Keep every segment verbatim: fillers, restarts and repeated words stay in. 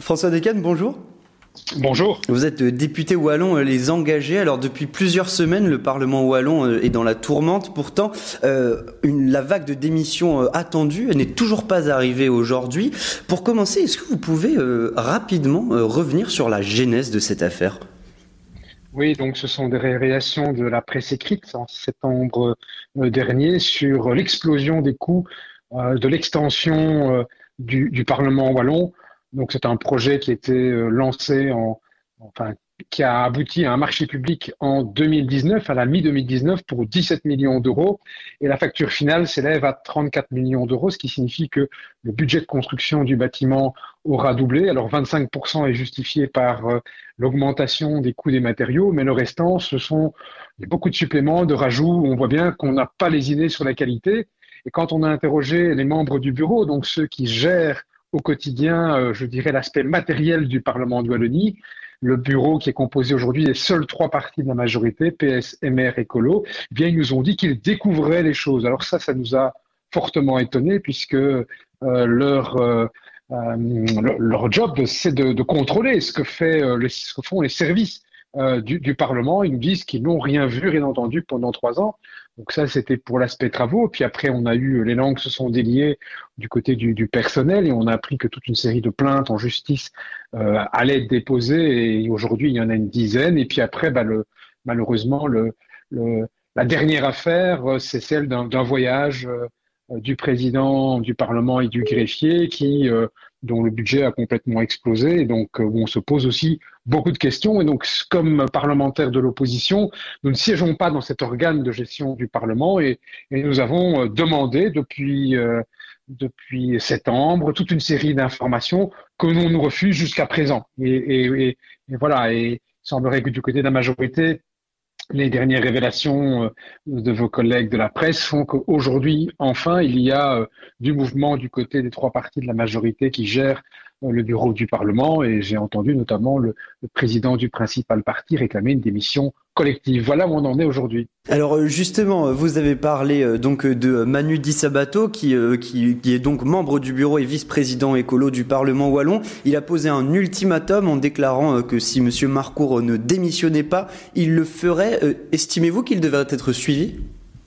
François Descanes, bonjour. Bonjour. Vous êtes député wallon Les Engagés. Alors depuis plusieurs semaines, le Parlement wallon est dans la tourmente. Pourtant, euh, une, la vague de démissions euh, attendue n'est toujours pas arrivée aujourd'hui. Pour commencer, est-ce que vous pouvez euh, rapidement euh, revenir sur la genèse de cette affaire ? Oui, donc ce sont des révélations de la presse écrite en septembre euh, dernier sur l'explosion des coûts euh, de l'extension euh, du, du Parlement wallon. Donc c'est un projet qui a été euh, lancé en, enfin, qui a abouti à un marché public en deux mille dix-neuf, à la mi-deux mille dix-neuf, pour dix-sept millions d'euros. Et la facture finale s'élève à trente-quatre millions d'euros, ce qui signifie que le budget de construction du bâtiment aura doublé. Alors vingt-cinq pour cent est justifié par euh, l'augmentation des coûts des matériaux, mais le restant, ce sont il y a beaucoup de suppléments, de rajouts. On voit bien qu'on n'a pas les idées sur la qualité. Et quand on a interrogé les membres du bureau, donc ceux qui gèrent au quotidien, euh, je dirais, l'aspect matériel du Parlement de Wallonie, le bureau qui est composé aujourd'hui des seuls trois partis de la majorité, P S, M R, Écolo, eh bien, ils nous ont dit qu'ils découvraient les choses. Alors ça, ça nous a fortement étonnés puisque euh, leur, euh, euh, leur job, c'est de, de contrôler ce que, fait, euh, les, ce que font les services euh, du, du Parlement. Ils nous disent qu'ils n'ont rien vu, rien entendu pendant trois ans. Donc ça, c'était pour l'aspect travaux. Puis après, on a eu, les langues se sont déliées du côté du, du personnel et on a appris que toute une série de plaintes en justice euh, allaient être déposées et aujourd'hui, il y en a une dizaine. Et puis après, bah, le, malheureusement, le, le, la dernière affaire, c'est celle d'un, d'un voyage euh, du président du Parlement et du greffier qui, euh, dont le budget a complètement explosé. Et donc, euh, on se pose aussi beaucoup de questions. Et donc, comme parlementaires de l'opposition, nous ne siégeons pas dans cet organe de gestion du Parlement et, et nous avons demandé depuis, euh, depuis septembre toute une série d'informations que l'on nous refuse jusqu'à présent. Et, et, et, et voilà, et il semblerait que du côté de la majorité, les dernières révélations de vos collègues de la presse font qu'aujourd'hui, enfin, il y a du mouvement du côté des trois partis de la majorité qui gèrent le bureau du Parlement et j'ai entendu notamment le, le président du principal parti réclamer une démission collective. Voilà où on en est aujourd'hui. Alors justement, vous avez parlé donc de Manu Di Sabato qui, qui, qui est donc membre du bureau et vice-président écolo du Parlement wallon. Il a posé un ultimatum en déclarant que si M. Marcourt ne démissionnait pas, il le ferait. Estimez-vous qu'il devrait être suivi ?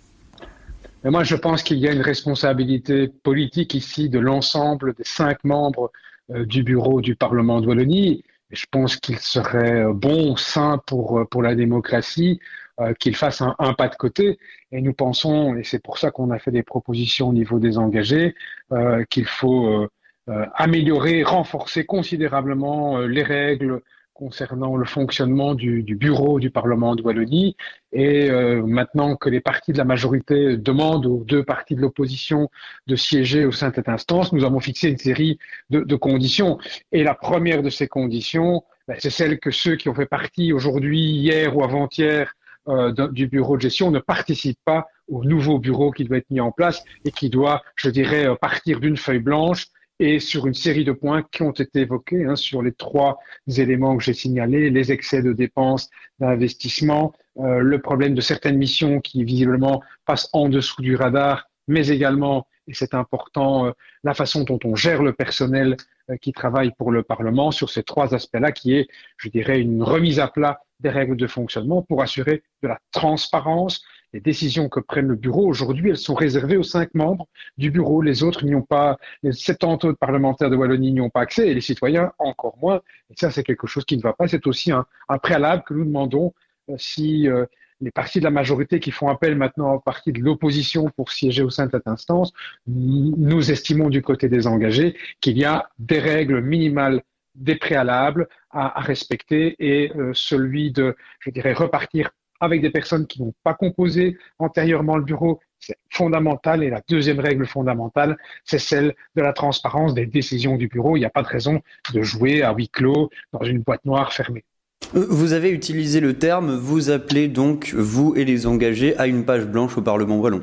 Mais moi, je pense qu'il y a une responsabilité politique ici de l'ensemble des cinq membres euh, du bureau du Parlement de Wallonie. Et je pense qu'il serait bon, sain pour, pour la démocratie, euh, qu'il fasse un, un pas de côté. Et nous pensons, et c'est pour ça qu'on a fait des propositions au niveau des engagés, euh, qu'il faut euh, euh, améliorer, renforcer considérablement euh, les règles concernant le fonctionnement du, du bureau du Parlement de Wallonie. Et euh, maintenant que les partis de la majorité demandent aux deux partis de l'opposition de siéger au sein de cette instance, nous avons fixé une série de, de conditions. Et la première de ces conditions, ben, c'est celle que ceux qui ont fait partie aujourd'hui, hier ou avant-hier, euh, de, du bureau de gestion ne participent pas au nouveau bureau qui doit être mis en place et qui doit, je dirais, partir d'une feuille blanche et sur une série de points qui ont été évoqués, hein, sur les trois éléments que j'ai signalés, les excès de dépenses, d'investissement, euh, le problème de certaines missions qui visiblement passent en dessous du radar, mais également, et c'est important, euh, la façon dont on gère le personnel euh, qui travaille pour le Parlement sur ces trois aspects-là, qui est, je dirais, une remise à plat des règles de fonctionnement pour assurer de la transparence. Les décisions que prennent le bureau, aujourd'hui, elles sont réservées aux cinq membres du bureau. Les autres n'y ont pas, les soixante-dix autres parlementaires de Wallonie n'y ont pas accès et les citoyens encore moins. Et ça, c'est quelque chose qui ne va pas. C'est aussi un, un préalable que nous demandons euh, si euh, les partis de la majorité qui font appel maintenant aux partis de l'opposition pour siéger au sein de cette instance, nous estimons du côté des engagés qu'il y a des règles minimales, des préalables à, à respecter et euh, celui de, je dirais, repartir avec des personnes qui n'ont pas composé antérieurement le bureau, c'est fondamental. Et la deuxième règle fondamentale, c'est celle de la transparence des décisions du bureau. Il n'y a pas de raison de jouer à huis clos dans une boîte noire fermée. Vous avez utilisé le terme, vous appelez donc, vous et les engagés, à une page blanche au Parlement wallon.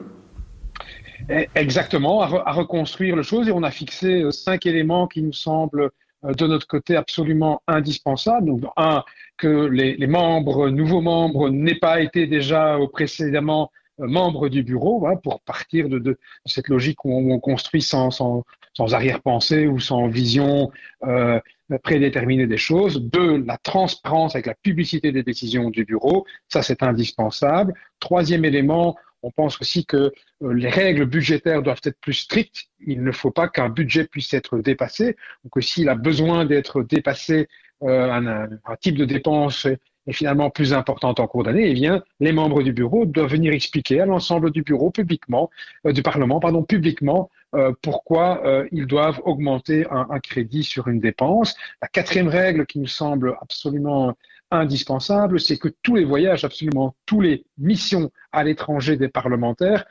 Exactement, à, re- à reconstruire le chose. Et on a fixé cinq éléments qui nous semblent de notre côté absolument indispensable. Donc, un, que les, les membres, nouveaux membres, n'aient pas été déjà précédemment euh, membres du bureau, hein, pour partir de, de, de cette logique où on, où on construit sans, sans, sans arrière-pensée ou sans vision euh, prédéterminée des choses. Deux, la transparence avec la publicité des décisions du bureau, ça c'est indispensable. Troisième élément, on pense aussi que euh, les règles budgétaires doivent être plus strictes. Il ne faut pas qu'un budget puisse être dépassé, ou que s'il a besoin d'être dépassé, euh, un, un, un type de dépense est, est finalement plus importante en cours d'année, eh bien, les membres du bureau doivent venir expliquer à l'ensemble du bureau publiquement, euh, du Parlement, pardon, publiquement, euh, pourquoi euh, ils doivent augmenter un, un crédit sur une dépense. La quatrième règle qui nous semble absolument indispensable, c'est que tous les voyages, absolument tous les missions à l'étranger des parlementaires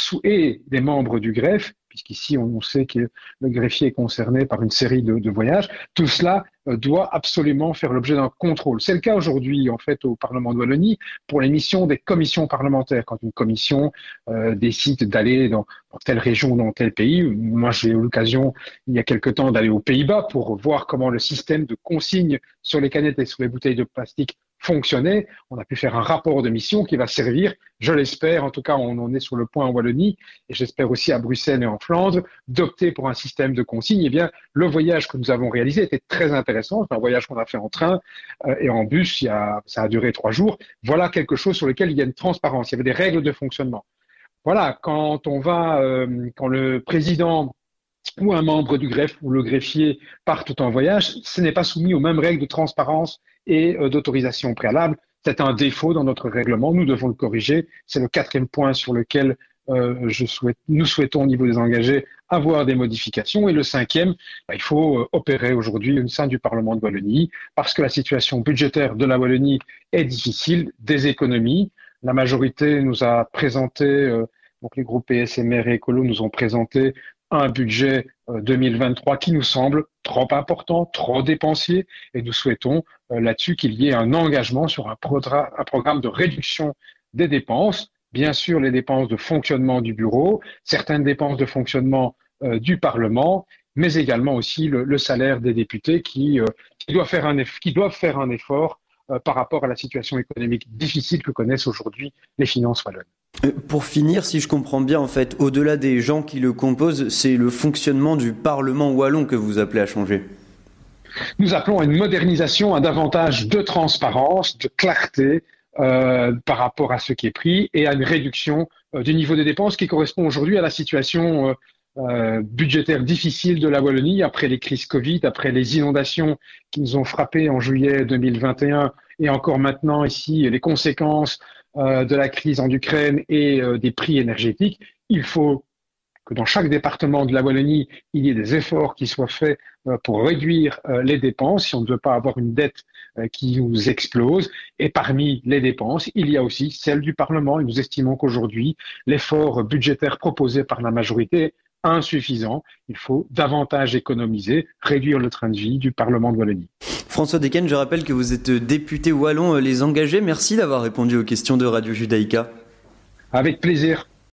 et des membres du greffe, puisqu'ici on sait que le greffier est concerné par une série de, de voyages, tout cela euh, doit absolument faire l'objet d'un contrôle. C'est le cas aujourd'hui en fait au Parlement de Wallonie pour les missions des commissions parlementaires. Quand une commission euh, décide d'aller dans, dans telle région ou dans tel pays, moi j'ai eu l'occasion il y a quelque temps d'aller aux Pays-Bas pour voir comment le système de consigne sur les canettes et sur les bouteilles de plastique fonctionnait. On a pu faire un rapport de mission qui va servir, je l'espère, en tout cas on en est sur le point en Wallonie, et j'espère aussi à Bruxelles et en Flandre, d'opter pour un système de consigne. Eh bien, le voyage que nous avons réalisé était très intéressant. C'est un voyage qu'on a fait en train euh, et en bus, il y a, ça a duré trois jours. Voilà quelque chose sur lequel il y a une transparence, il y avait des règles de fonctionnement. Voilà, quand on va, euh, quand le président ou un membre du greffe ou le greffier partent en voyage, ce n'est pas soumis aux mêmes règles de transparence et euh, d'autorisation préalable. C'est un défaut dans notre règlement, nous devons le corriger. C'est le quatrième point sur lequel euh, je souhaite, nous souhaitons au niveau des engagés avoir des modifications. Et le cinquième, bah, il faut euh, opérer aujourd'hui au sein du Parlement de Wallonie parce que la situation budgétaire de la Wallonie est difficile, des économies. La majorité nous a présenté, euh, donc les groupes P S, M R et Écolo nous ont présenté un budget euh, deux mille vingt-trois qui nous semble trop important, trop dépensier, et nous souhaitons euh, là-dessus qu'il y ait un engagement sur un, progra- un programme de réduction des dépenses. Bien sûr, les dépenses de fonctionnement du bureau, certaines dépenses de fonctionnement euh, du Parlement, mais également aussi le, le salaire des députés qui, euh, qui, doivent faire un eff- qui doivent faire un effort euh, par rapport à la situation économique difficile que connaissent aujourd'hui les finances wallonnes. Pour finir, si je comprends bien, en fait, au-delà des gens qui le composent, c'est le fonctionnement du Parlement wallon que vous appelez à changer. Nous appelons à une modernisation, à davantage de transparence, de clarté euh, par rapport à ce qui est pris et à une réduction euh, du niveau des dépenses qui correspond aujourd'hui à la situation euh, euh, budgétaire difficile de la Wallonie après les crises Covid, après les inondations qui nous ont frappés en juillet deux mille vingt et un et encore maintenant ici les conséquences euh, de la crise en Ukraine et euh, des prix énergétiques. Il faut que dans chaque département de la Wallonie, il y ait des efforts qui soient faits euh, pour réduire euh, les dépenses si on ne veut pas avoir une dette euh, qui nous explose. Et parmi les dépenses, il y a aussi celle du Parlement. Et nous estimons qu'aujourd'hui, l'effort budgétaire proposé par la majorité est insuffisant. Il faut davantage économiser, réduire le train de vie du Parlement de Wallonie. François Decken, je rappelle que vous êtes député wallon Les Engagés. Merci d'avoir répondu aux questions de Radio Judaïka. Avec plaisir.